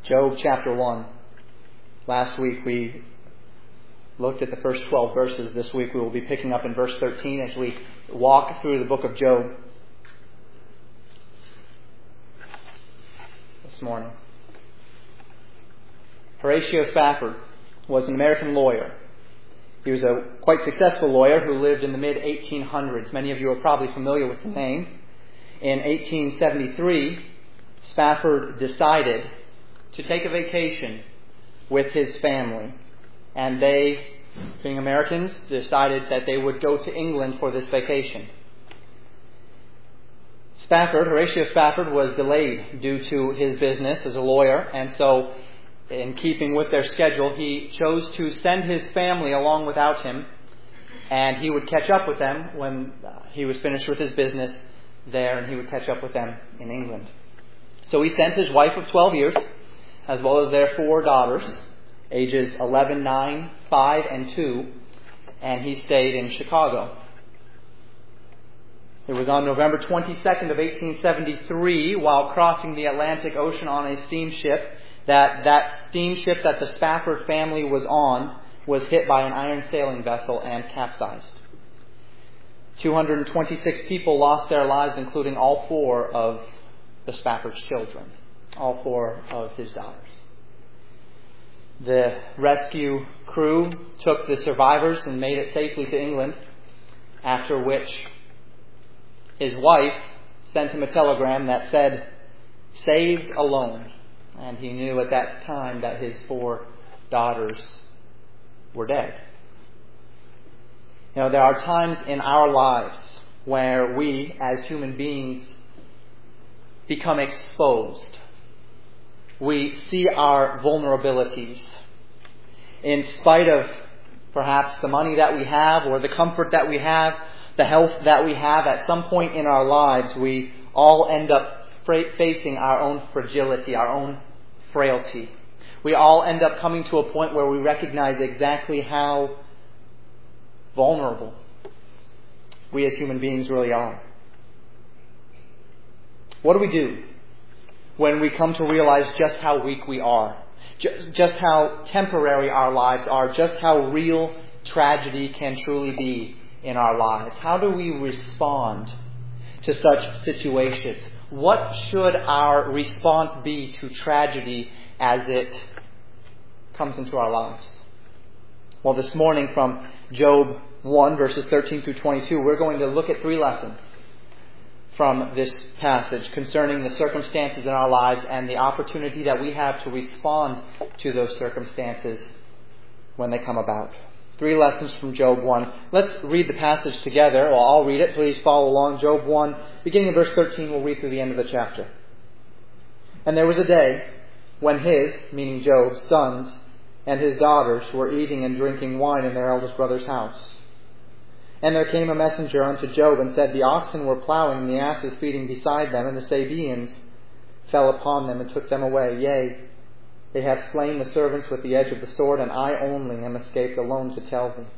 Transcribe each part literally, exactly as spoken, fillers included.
Job chapter one. Last week we looked at the first twelve verses. This week we will be picking up in verse thirteen as we walk through the book of Job this morning. Horatio Spafford was an American lawyer. He was a quite successful lawyer who lived in the mid eighteen hundreds. Many of you are probably familiar with the name. In eighteen seventy-three, Spafford decided to take a vacation with his family. And they, being Americans, decided that they would go to England for this vacation. Spafford, Horatio Spafford, was delayed due to his business as a lawyer, and so in keeping with their schedule, he chose to send his family along without him, and he would catch up with them when he was finished with his business there, and he would catch up with them in England. So he sent his wife of twelve years, as well as their four daughters, ages eleven, nine, five, and two, and he stayed in Chicago. It was on November twenty-second of eighteen seventy-three, while crossing the Atlantic Ocean on a steamship, that that steamship that the Spafford family was on was hit by an iron sailing vessel and capsized. two hundred twenty-six people lost their lives, including all four of the Spafford's children, all four of his daughters. The rescue crew took the survivors and made it safely to England, after which his wife sent him a telegram that said, "Saved alone." And he knew at that time that his four daughters were dead. You know, there are times in our lives where we, as human beings, become exposed. We see our vulnerabilities. In spite of perhaps the money that we have or the comfort that we have, the health that we have, at some point in our lives we all end up fra- facing our own fragility, our own frailty. We all end up coming to a point where we recognize exactly how vulnerable we as human beings really are. What do we do when we come to realize just how weak we are, just how temporary our lives are, just how real tragedy can truly be in our lives? How do we respond to such situations? What should our response be to tragedy as it comes into our lives? Well, this morning from Job one, verses thirteen through twenty-two, we're going to look at three lessons from this passage concerning the circumstances in our lives and the opportunity that we have to respond to those circumstances when they come about. Three lessons from Job one. Let's read the passage together. Well, I'll read it. Please follow along. Job one, beginning in verse thirteen, we'll read through the end of the chapter. "And there was a day when his," meaning Job's, "sons and his daughters were eating and drinking wine in their eldest brother's house. And there came a messenger unto Job and said, The oxen were plowing and the asses feeding beside them, and the Sabaeans fell upon them and took them away. Yea, they have slain the servants with the edge of the sword, and I only am escaped alone to tell thee.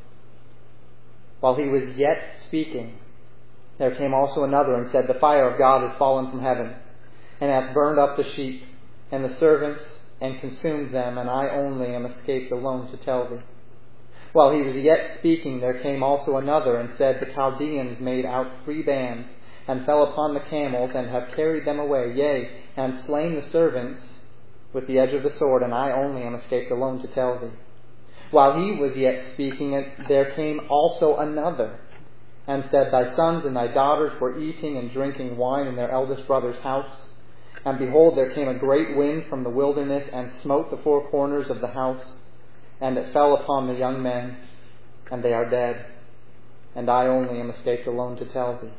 While he was yet speaking, there came also another and said, The fire of God is fallen from heaven, and hath burned up the sheep and the servants, and consumed them, and I only am escaped alone to tell thee. While he was yet speaking, there came also another and said, The Chaldeans made out three bands, and fell upon the camels, and have carried them away, yea, and slain the servants with the edge of the sword, and I only am escaped alone to tell thee. While he was yet speaking, there came also another, and said, Thy sons and thy daughters were eating and drinking wine in their eldest brother's house. And behold, there came a great wind from the wilderness, and smote the four corners of the house, and it fell upon the young men, and they are dead, and I only am escaped alone to tell thee.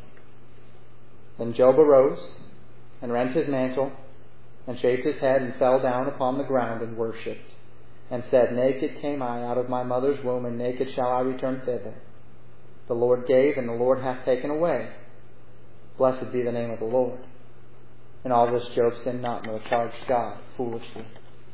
Then Job arose, and rent his mantle, and shaved his head, and fell down upon the ground, and worshipped, and said, Naked came I out of my mother's womb, and naked shall I return thither. The Lord gave, and the Lord hath taken away. Blessed be the name of the Lord. In all this Job sinned not, nor charged God foolishly."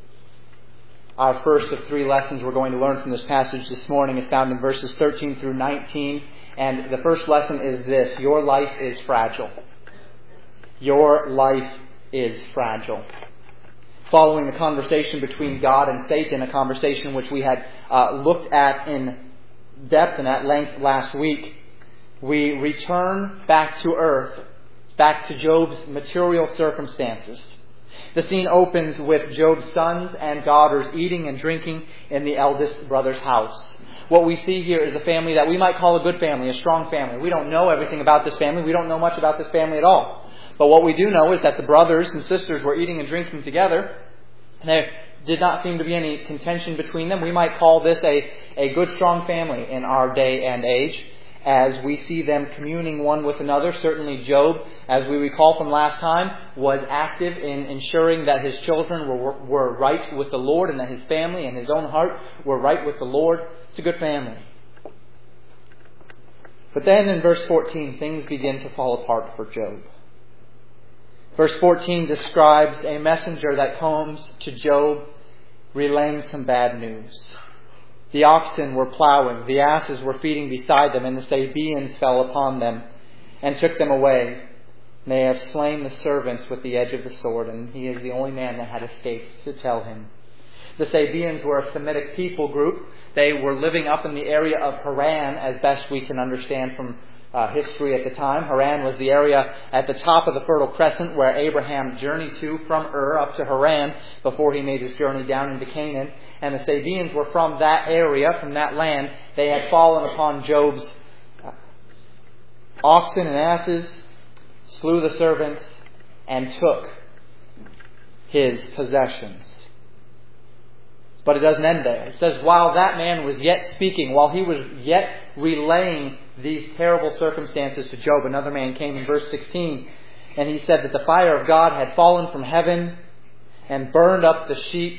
Our first of three lessons we're going to learn from this passage this morning is found in verses thirteen through nineteen. And the first lesson is this: your life is fragile. Your life is fragile. following the conversation between God and Satan, a conversation which we had uh, looked at in depth and at length last week, we return back to earth, back to Job's material circumstances. The scene opens with Job's sons and daughters eating and drinking in the eldest brother's house. What we see here is a family that we might call a good family, a strong family. We don't know everything about this family. We don't know much about this family at all. But what we do know is that the brothers and sisters were eating and drinking together. There did not seem to be any contention between them. We might call this a, a good, strong family in our day and age, as we see them communing one with another. Certainly Job, as we recall from last time, was active in ensuring that his children were, were right with the Lord, and that his family and his own heart were right with the Lord. It's a good family. But then in verse fourteen, things begin to fall apart for Job. Verse fourteen describes a messenger that comes to Job relaying some bad news. The oxen were plowing, the asses were feeding beside them, and the Sabaeans fell upon them and took them away. And they have slain the servants with the edge of the sword, and he is the only man that had escaped to tell him. The Sabaeans were a Semitic people group. They were living up in the area of Haran, as best we can understand from uh, history at the time. Haran was the area at the top of the Fertile Crescent where Abraham journeyed to from Ur up to Haran before he made his journey down into Canaan. And the Sabaeans were from that area, from that land. They had fallen upon Job's oxen and asses, slew the servants, and took his possessions. But it doesn't end there. It says, while that man was yet speaking, while he was yet relaying these terrible circumstances to Job, another man came in verse sixteen, and he said that the fire of God had fallen from heaven and burned up the sheep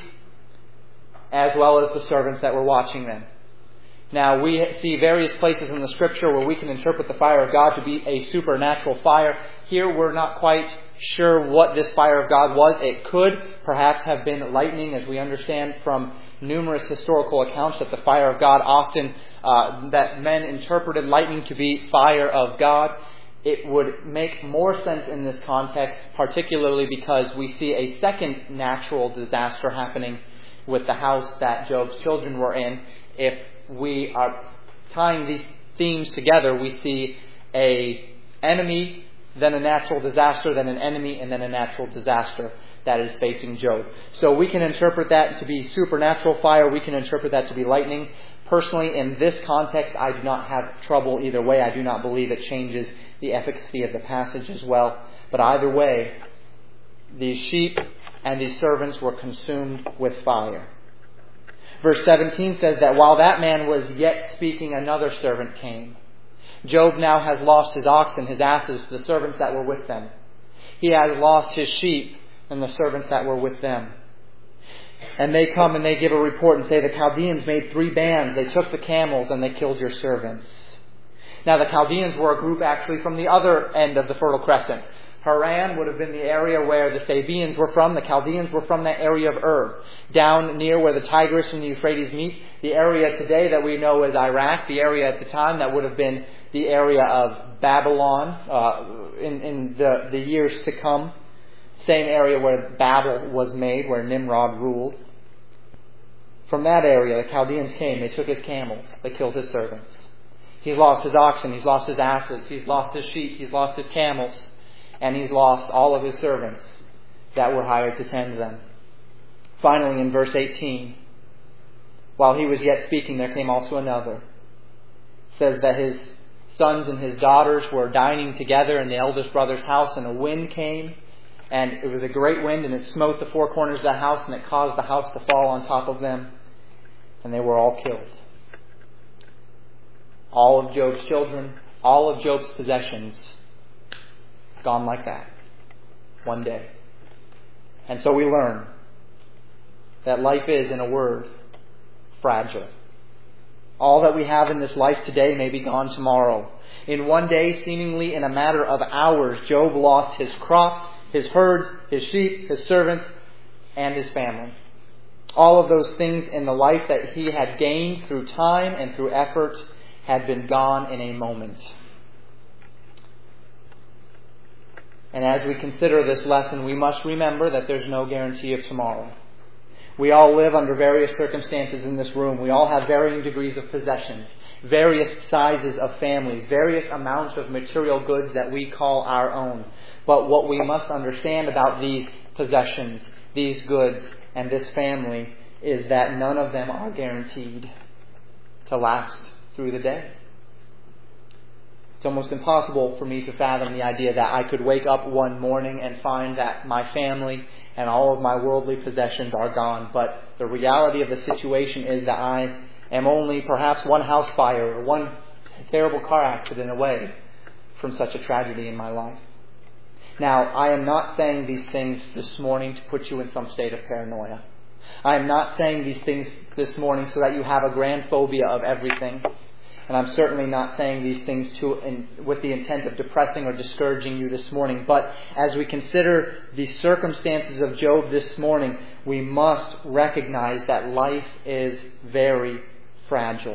as well as the servants that were watching them. Now, we see various places in the Scripture where we can interpret the fire of God to be a supernatural fire. Here we're not quite sure what this fire of God was. It could perhaps have been lightning, as we understand from numerous historical accounts that the fire of God often, uh, that men interpreted lightning to be fire of God. It would make more sense in this context, particularly because we see a second natural disaster happening with the house that Job's children were in. If we are tying these themes together, we see a enemy, then a natural disaster, then an enemy, and then a natural disaster that is facing Job. So we can interpret that to be supernatural fire. We can interpret that to be lightning. Personally, in this context, I do not have trouble either way. I do not believe it changes the efficacy of the passage as well. But either way, these sheep and these servants were consumed with fire. Verse seventeen says that while that man was yet speaking, another servant came. Job now has lost his oxen, his asses, the servants that were with them. He has lost his sheep and the servants that were with them. And they come and they give a report and say, the Chaldeans made three bands. They took the camels and they killed your servants. Now the Chaldeans were a group actually from the other end of the Fertile Crescent. Haran would have been the area where the Sabaeans were from. The Chaldeans were from that area of Ur, down near where the Tigris and the Euphrates meet. The area today that we know as Iraq, the area at the time that would have been the area of Babylon uh, in, in the, the years to come. Same area where Babel was made, where Nimrod ruled. From that area, the Chaldeans came. They took his camels. They killed his servants. He's lost his oxen. He's lost his asses. He's lost his sheep. He's lost his camels. And he's lost all of his servants that were hired to tend them. Finally, in verse eighteen, while he was yet speaking, there came also another. It says that his sons and his daughters were dining together in the eldest brother's house, and a wind came, and it was a great wind, and it smote the four corners of the house, and it caused the house to fall on top of them, and they were all killed. All of Job's children, all of Job's possessions, gone like that, one day. And so we learn that life is, in a word, fragile. All that we have in this life today may be gone tomorrow. In one day, seemingly in a matter of hours, Job lost his crops, his herds, his sheep, his servants, and his family. All of those things in the life that he had gained through time and through effort had been gone in a moment. And as we consider this lesson, we must remember that there's no guarantee of tomorrow. We all live under various circumstances in this room. We all have varying degrees of possessions, various sizes of families, various amounts of material goods that we call our own. But what we must understand about these possessions, these goods, and this family is that none of them are guaranteed to last through the day. It's almost impossible for me to fathom the idea that I could wake up one morning and find that my family and all of my worldly possessions are gone. But the reality of the situation is that I am only perhaps one house fire or one terrible car accident away from such a tragedy in my life. Now, I am not saying these things this morning to put you in some state of paranoia. I am not saying these things this morning so that you have a grand phobia of everything. And I'm certainly not saying these things to, in, with the intent of depressing or discouraging you this morning. But as we consider the circumstances of Job this morning, we must recognize that life is very fragile.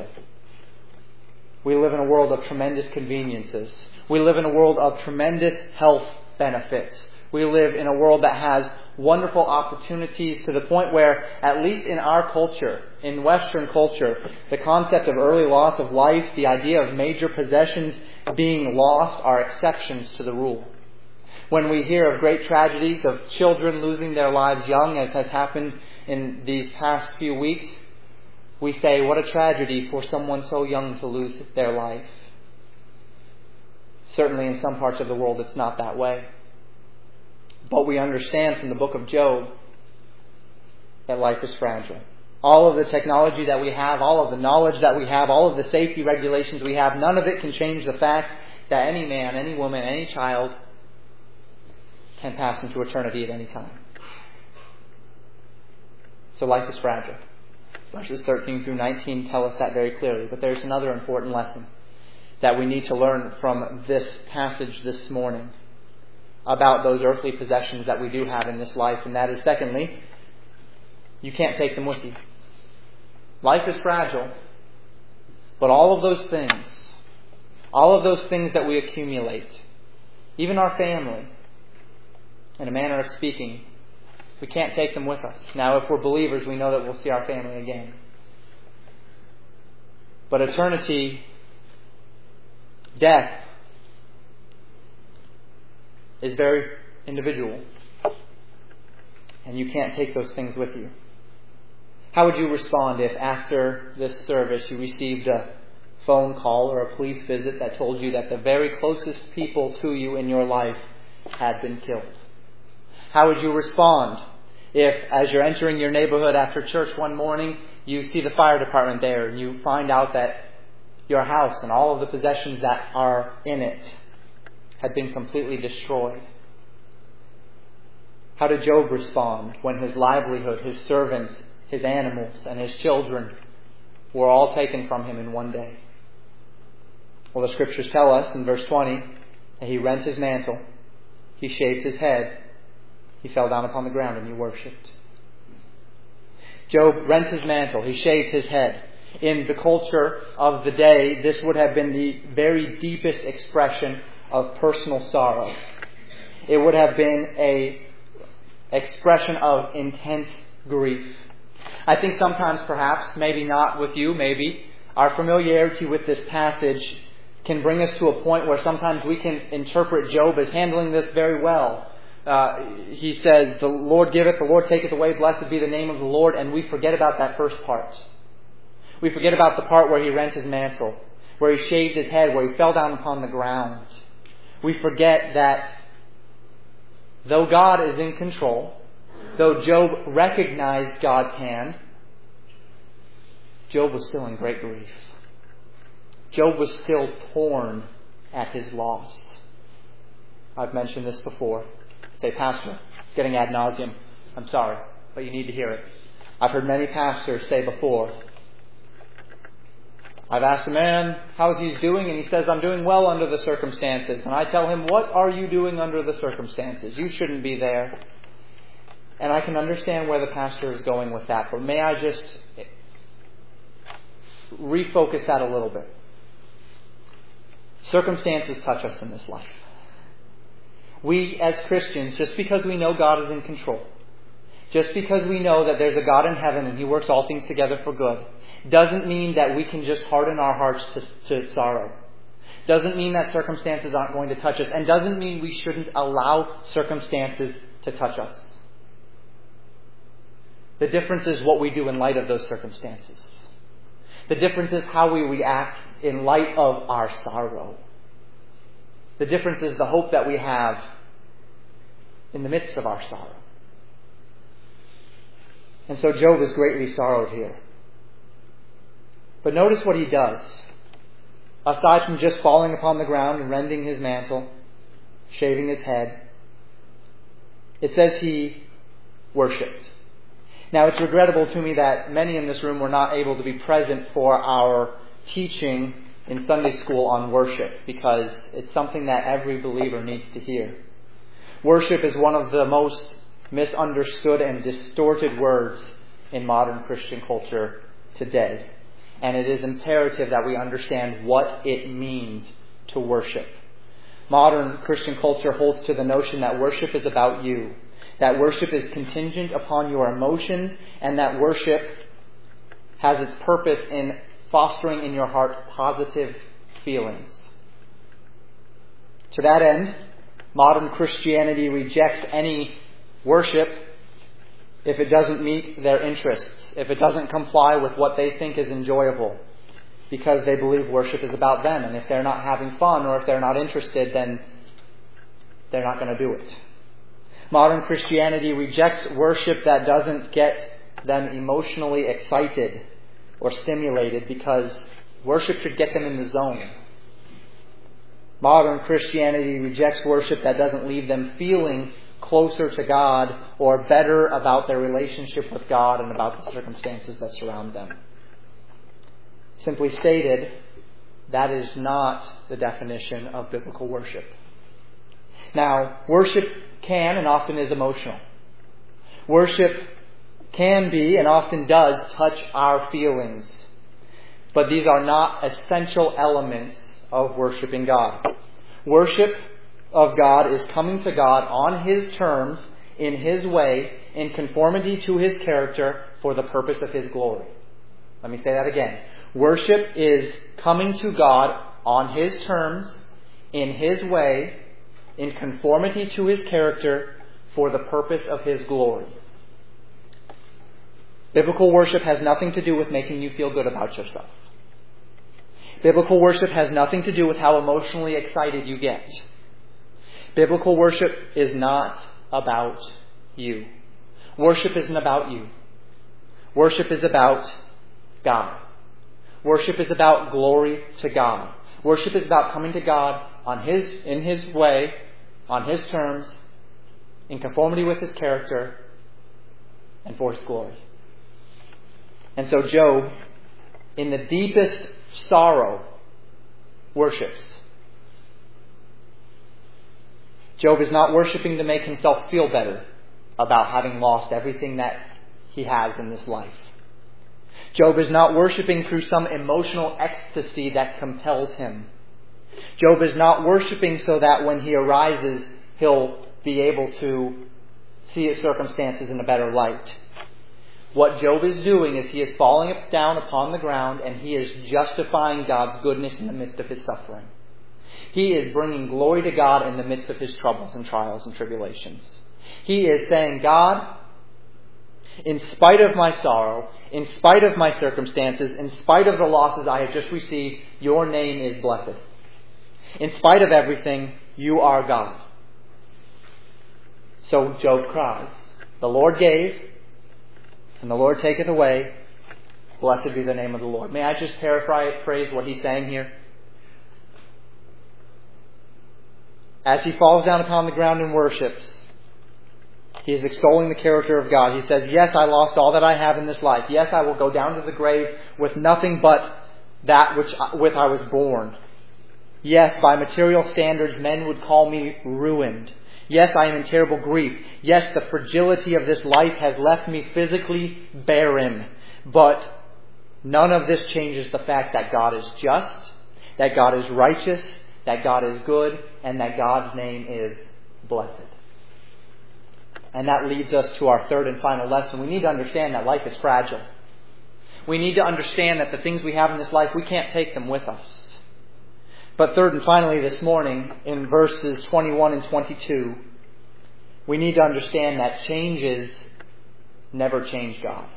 We live in a world of tremendous conveniences. We live in a world of tremendous health benefits. We live in a world that has wonderful opportunities to the point where, at least in our culture, in Western culture, the concept of early loss of life, the idea of major possessions being lost are exceptions to the rule. When we hear of great tragedies of children losing their lives young, as has happened in these past few weeks, we say, what a tragedy for someone so young to lose their life. Certainly in some parts of the world it's not that way. But we understand from the book of Job that life is fragile. All of the technology that we have, all of the knowledge that we have, all of the safety regulations we have, none of it can change the fact that any man, any woman, any child can pass into eternity at any time. So life is fragile. Verses thirteen through nineteen tell us that very clearly. But there's another important lesson that we need to learn from this passage this morning about those earthly possessions that we do have in this life. And that is, secondly, you can't take them with you. Life is fragile, but all of those things, all of those things that we accumulate, even our family, in a manner of speaking, we can't take them with us. Now, if we're believers, we know that we'll see our family again. But eternity, death, is very individual. And you can't take those things with you. How would you respond if after this service you received a phone call or a police visit that told you that the very closest people to you in your life had been killed? How would you respond if, as you're entering your neighborhood after church one morning, you see the fire department there and you find out that your house and all of the possessions that are in it had been completely destroyed? How did Job respond when his livelihood, his servants, his animals, and his children were all taken from him in one day? Well, the Scriptures tell us in verse twenty that he rent his mantle, he shaved his head, he fell down upon the ground and he worshipped. Job rent his mantle, he shaved his head. In the culture of the day, this would have been the very deepest expression of personal sorrow. It would have been a expression of intense grief. I think sometimes, perhaps, maybe not with you, maybe, our familiarity with this passage can bring us to a point where sometimes we can interpret Job as handling this very well. Uh, he says, the Lord giveth, the Lord taketh away, blessed be the name of the Lord, and we forget about that first part. We forget about the part where he rent his mantle, where he shaved his head, where he fell down upon the ground. We forget that though God is in control, though Job recognized God's hand, Job was still in great grief. Job was still torn at his loss. I've mentioned this before. Say, Pastor, it's getting ad nauseum. I'm sorry, but you need to hear it. I've heard many pastors say before, I've asked a man how he's doing, and he says, I'm doing well under the circumstances. And I tell him, what are you doing under the circumstances? You shouldn't be there. And I can understand where the pastor is going with that. But may I just refocus that a little bit. Circumstances touch us in this life. We as Christians, just because we know God is in control, just because we know that there's a God in heaven and He works all things together for good, doesn't mean that we can just harden our hearts to, to sorrow. Doesn't mean that circumstances aren't going to touch us, and doesn't mean we shouldn't allow circumstances to touch us. The difference is what we do in light of those circumstances. The difference is how we react in light of our sorrow. The difference is the hope that we have in the midst of our sorrow. And so Job is greatly sorrowed here. But notice what he does. Aside from just falling upon the ground and rending his mantle, shaving his head, it says he worshipped. Now, it's regrettable to me that many in this room were not able to be present for our teaching in Sunday school on worship, because it's something that every believer needs to hear. Worship is one of the most misunderstood and distorted words in modern Christian culture today. And it is imperative that we understand what it means to worship. Modern Christian culture holds to the notion that worship is about you, that worship is contingent upon your emotions, and that worship has its purpose in fostering in your heart positive feelings. To that end, modern Christianity rejects any worship if it doesn't meet their interests, if it doesn't comply with what they think is enjoyable, because they believe worship is about them, and if they're not having fun or if they're not interested, then they're not going to do it. Modern Christianity rejects worship that doesn't get them emotionally excited or stimulated, because worship should get them in the zone. Modern Christianity rejects worship that doesn't leave them feeling closer to God or better about their relationship with God and about the circumstances that surround them. Simply stated, that is not the definition of biblical worship. Now, worship can and often is emotional. Worship can be and often does touch our feelings. But these are not essential elements of worshiping God. Worship of God is coming to God on His terms, in His way, in conformity to His character, for the purpose of His glory. Let me say that again. Worship is coming to God on His terms, in His way, in conformity to His character, for the purpose of His glory. Biblical worship has nothing to do with making you feel good about yourself. Biblical worship has nothing to do with how emotionally excited you get. Biblical worship is not about you. Worship isn't about you. Worship is about God. Worship is about glory to God. Worship is about coming to God on His, in His way, on His terms, in conformity with His character, and for His glory. And so Job, in the deepest sorrow, worships. Job is not worshiping to make himself feel better about having lost everything that he has in this life. Job is not worshiping through some emotional ecstasy that compels him. Job is not worshiping so that when he arises, he'll be able to see his circumstances in a better light. What Job is doing is he is falling down upon the ground and he is justifying God's goodness in the midst of his suffering. He is bringing glory to God in the midst of his troubles and trials and tribulations. He is saying, God, in spite of my sorrow, in spite of my circumstances, in spite of the losses I have just received, your name is blessed. In spite of everything, you are God. So Job cries, the Lord gave, and the Lord taketh away. Blessed be the name of the Lord. May I just paraphrase what he's saying here? As he falls down upon the ground and worships, he is extolling the character of God. He says, yes, I lost all that I have in this life. Yes, I will go down to the grave with nothing but that which with I was born. Yes, by material standards, men would call me ruined. Yes, I am in terrible grief. Yes, the fragility of this life has left me physically barren. But none of this changes the fact that God is just, that God is righteous, that God is good, and that God's name is blessed. And that leads us to our third and final lesson. We need to understand that life is fragile. We need to understand that the things we have in this life, we can't take them with us. But third and finally this morning, in verses twenty-one and twenty-two, we need to understand that changes never change God.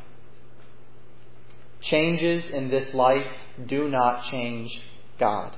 Changes in this life do not change God.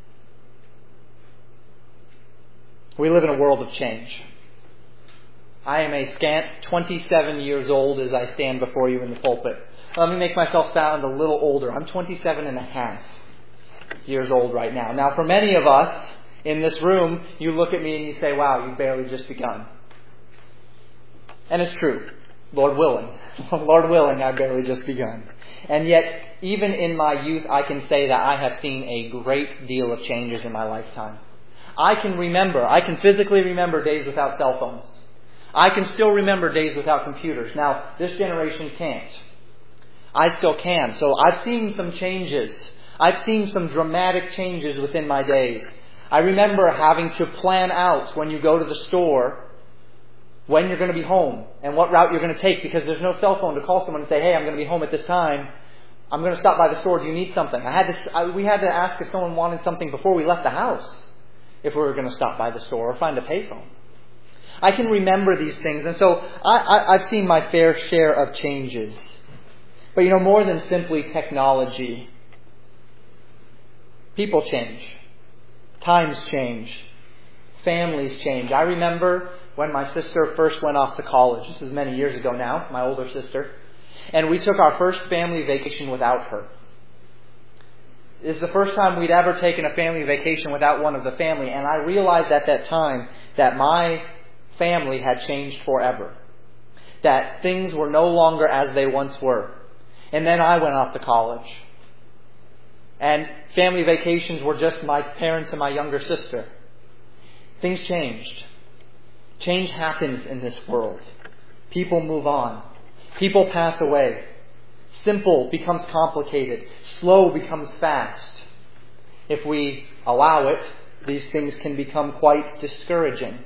We live in a world of change. I am a scant twenty-seven years old as I stand before you in the pulpit. Let me make myself sound a little older. I'm twenty-seven and a half years old right now. Now, for many of us in this room, you look at me and you say, wow, you've barely just begun. And it's true. Lord willing. Lord willing, I've barely just begun. And yet, even in my youth, I can say that I have seen a great deal of changes in my lifetime. I can remember, I can physically remember days without cell phones. I can still remember days without computers. Now, this generation can't. I still can. So I've seen some changes. I've seen some dramatic changes within my days. I remember having to plan out when you go to the store when you're going to be home and what route you're going to take, because there's no cell phone to call someone and say, hey, I'm going to be home at this time. I'm going to stop by the store. Do you need something? I had to, I, we had to ask if someone wanted something before we left the house if we were going to stop by the store or find a payphone. I can remember these things. And so I, I, I've seen my fair share of changes. But you know, more than simply technology, people change. Times change. Families change. I remember when my sister first went off to college. This is many years ago now, my older sister. And we took our first family vacation without her. This is the first time we'd ever taken a family vacation without one of the family. And I realized at that time that my family had changed forever. That things were no longer as they once were. And then I went off to college. And family vacations were just my parents and my younger sister. Things changed. Change happens in this world. People move on. People pass away. Simple becomes complicated. Slow becomes fast. If we allow it, these things can become quite discouraging.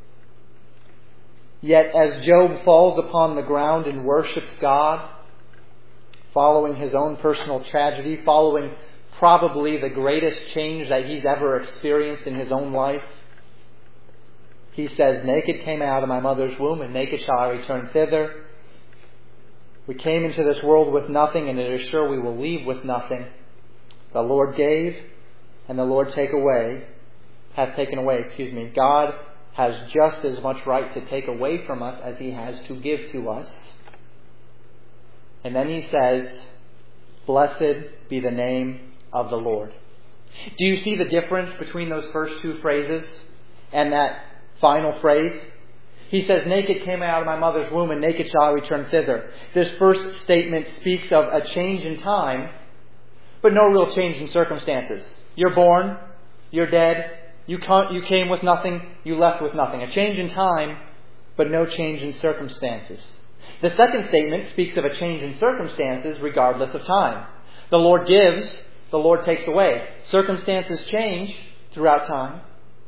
Yet as Job falls upon the ground and worships God, following his own personal tragedy, following probably the greatest change that he's ever experienced in his own life, he says, naked came I out of my mother's womb, and naked shall I return thither. We came into this world with nothing, and it is sure we will leave with nothing. The Lord gave, and the Lord take away, hath taken away, excuse me. God has just as much right to take away from us as he has to give to us. And then he says, blessed be the name of the Lord. Do you see the difference between those first two phrases and that final phrase? He says, naked came I out of my mother's womb, and naked shall I return thither. This first statement speaks of a change in time, but no real change in circumstances. You're born, you're dead, you came with nothing, you left with nothing. A change in time, but no change in circumstances. The second statement speaks of a change in circumstances regardless of time. The Lord gives, the Lord takes away. Circumstances change throughout time.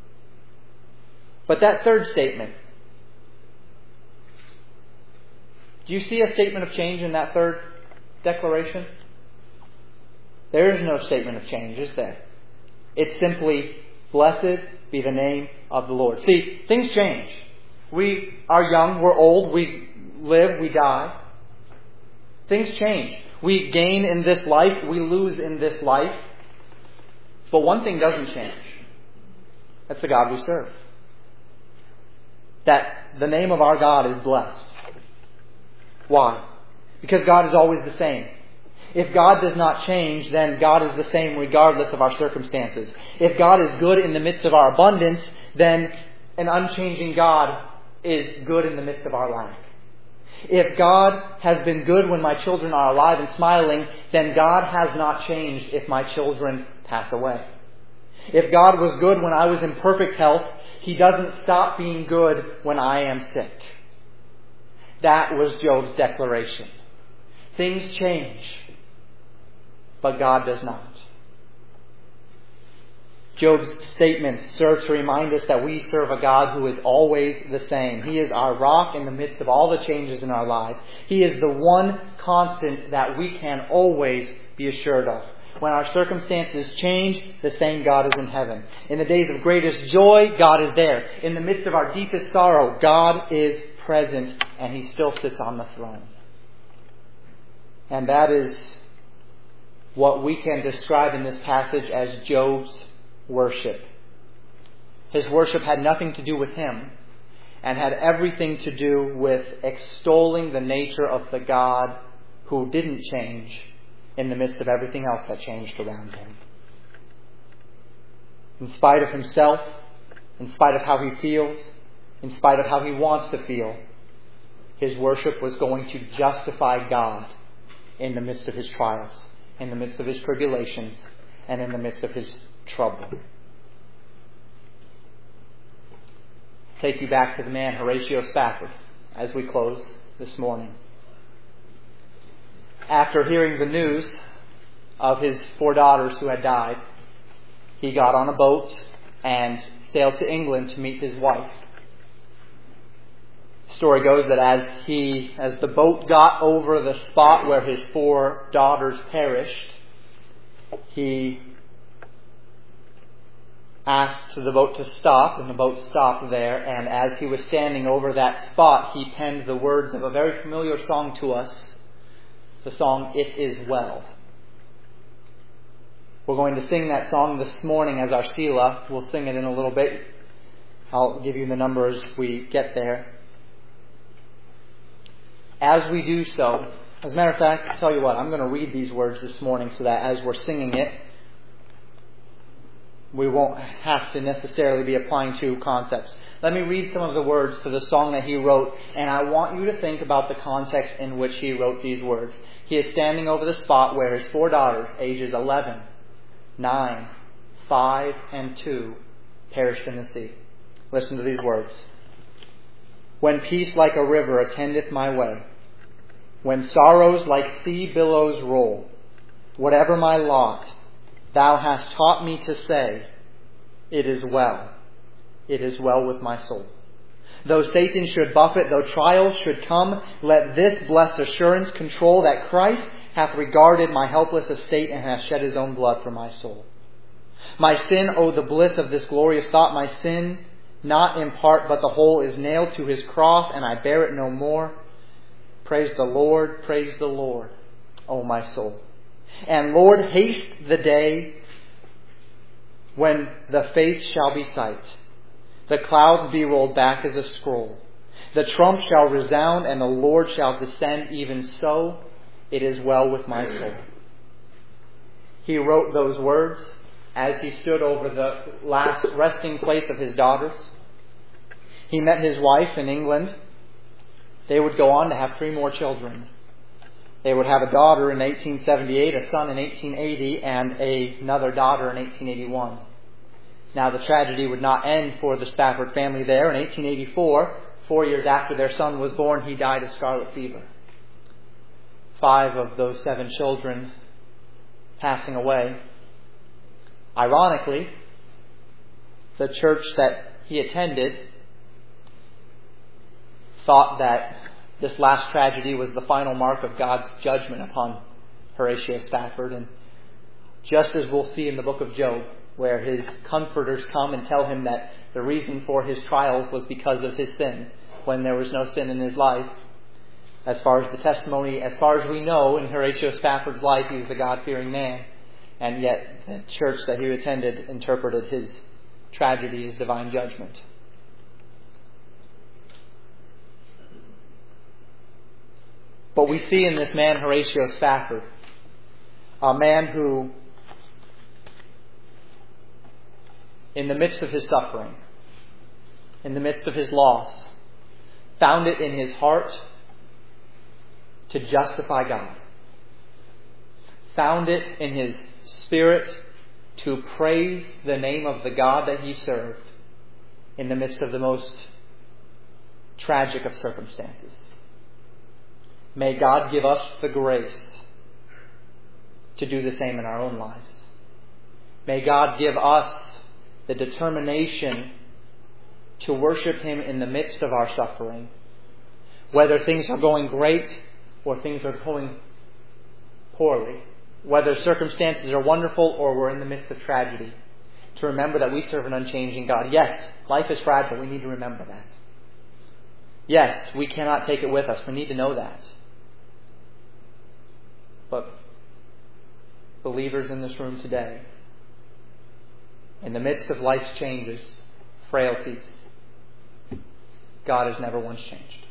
But that third statement, do you see a statement of change in that third declaration? There is no statement of change, is there? It's simply, blessed be the name of the Lord. See, things change. We are young, we're old, we live, we die. Things change. We gain in this life, we lose in this life. But one thing doesn't change. That's the God we serve. That the name of our God is blessed. Why? Because God is always the same. If God does not change, then God is the same regardless of our circumstances. If God is good in the midst of our abundance, then an unchanging God is good in the midst of our lack. If God has been good when my children are alive and smiling, then God has not changed if my children pass away. If God was good when I was in perfect health, he doesn't stop being good when I am sick. That was Job's declaration. Things change, but God does not. Job's statements serve to remind us that we serve a God who is always the same. He is our rock in the midst of all the changes in our lives. He is the one constant that we can always be assured of. When our circumstances change, the same God is in heaven. In the days of greatest joy, God is there. In the midst of our deepest sorrow, God is present, and He still sits on the throne. And that is what we can describe in this passage as Job's worship. His worship had nothing to do with him, and had everything to do with extolling the nature of the God who didn't change in the midst of everything else that changed around him. In spite of himself, in spite of how he feels, in spite of how he wants to feel, his worship was going to justify God in the midst of his trials, in the midst of his tribulations, and in the midst of his trouble. Take you back to the man Horatio Spafford as we close this morning. After hearing the news of his four daughters who had died, he got on a boat and sailed to England to meet his wife. The story goes that as he, as the boat got over the spot where his four daughters perished, he asked the boat to stop, and the boat stopped there, and as he was standing over that spot, he penned the words of a very familiar song to us, the song, "It Is Well." We're going to sing that song this morning as our Selah. We'll sing it in a little bit. I'll give you the number as we get there. As we do so, as a matter of fact, I'll tell you what, I'm going to read these words this morning so that as we're singing it, we won't have to necessarily be applying two concepts. Let me read some of the words to the song that he wrote, and I want you to think about the context in which he wrote these words. He is standing over the spot where his four daughters, ages eleven, nine, five, and two, perished in the sea. Listen to these words. When peace like a river attendeth my way, when sorrows like sea billows roll, whatever my lot, Thou hast taught me to say, it is well, it is well with my soul. Though Satan should buffet, though trials should come, let this blessed assurance control that Christ hath regarded my helpless estate and hath shed His own blood for my soul. My sin, oh the bliss of this glorious thought, my sin, not in part but the whole, is nailed to His cross, and I bear it no more. Praise the Lord, praise the Lord, O my soul. And Lord, haste the day when the faith shall be sight, the clouds be rolled back as a scroll, the trump shall resound, and the Lord shall descend. Even so, it is well with my soul. He wrote those words as he stood over the last resting place of his daughters. He met his wife in England. They would go on to have three more children. They would have a daughter in eighteen seventy-eight, a son in eighteen eighty, and a, another daughter in eighteen eighty-one. Now the tragedy would not end for the Spafford family there. In eighteen eighty-four, four years after their son was born, he died of scarlet fever. Five of those seven children passing away. Ironically, the church that he attended thought that this last tragedy was the final mark of God's judgment upon Horatio Spafford. And just as we'll see in the book of Job, where his comforters come and tell him that the reason for his trials was because of his sin, when there was no sin in his life. As far as the testimony, as far as we know, in Horatio Spafford's life, he was a God-fearing man. And yet, the church that he attended interpreted his tragedy as divine judgment. But we see in this man, Horatio Spafford, a man who, in the midst of his suffering, in the midst of his loss, found it in his heart to justify God. Found it in his spirit to praise the name of the God that he served in the midst of the most tragic of circumstances. May God give us the grace to do the same in our own lives. May God give us the determination to worship Him in the midst of our suffering, whether things are going great or things are going poorly, whether circumstances are wonderful or we're in the midst of tragedy, to remember that we serve an unchanging God. Yes, life is fragile. We need to remember that. Yes, we cannot take it with us. We need to know that. But believers in this room today, in the midst of life's changes, frailties, God has never once changed.